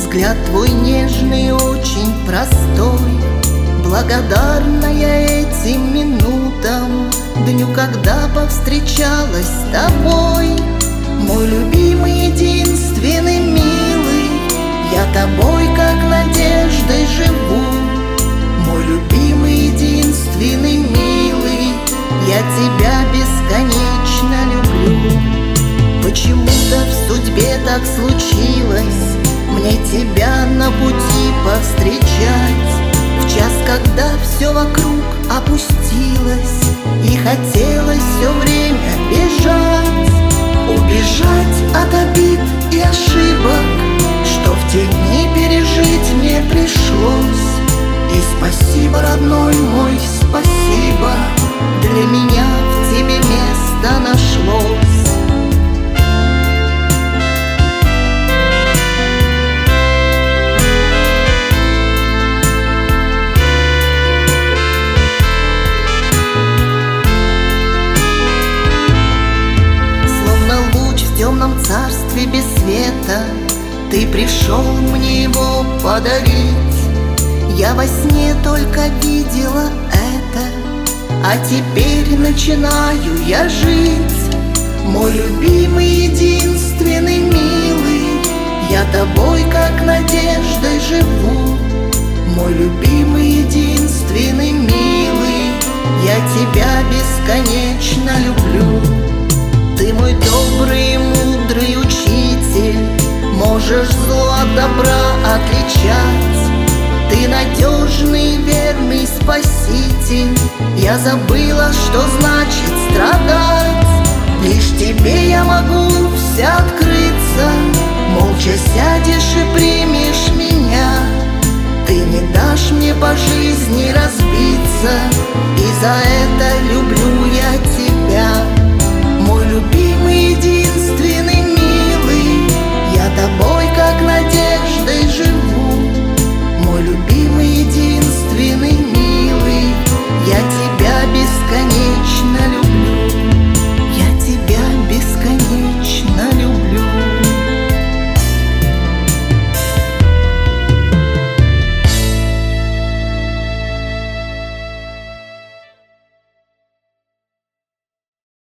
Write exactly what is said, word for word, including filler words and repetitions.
Взгляд твой нежный, очень простой, благодарна я этим минутам, дню, когда повстречалась с тобой. Мой любимый, единственный, милый, я тобой как надеждой живу. Мой любимый, единственный, милый, я тебя бесконечно люблю. Почему-то в судьбе так случилось мне тебя на пути повстречать, в час, когда все вокруг опустилось и хотелось все время бежать. Убежать от обид и ошибок, что в те дни пережить мне пришлось. И спасибо, родной мой, спасибо, для меня в тебе место нашлось. В темном царстве без света ты пришел мне его подарить. Я во сне только видела это, а теперь начинаю я жить. Мой любимый, единственный, милый, я тобой как надеждой живу. Мой любимый, единственный, милый, я тебя бесконечно люблю. Ты мой добрый и мудрый учитель, можешь зло от добра отличать. Ты надежный, верный спаситель, я забыла, что значит страдать. Лишь тебе я могу вся открыться, молча сядешь и примешь меня. Ты не дашь мне по жизни разбиться, и за это люблю я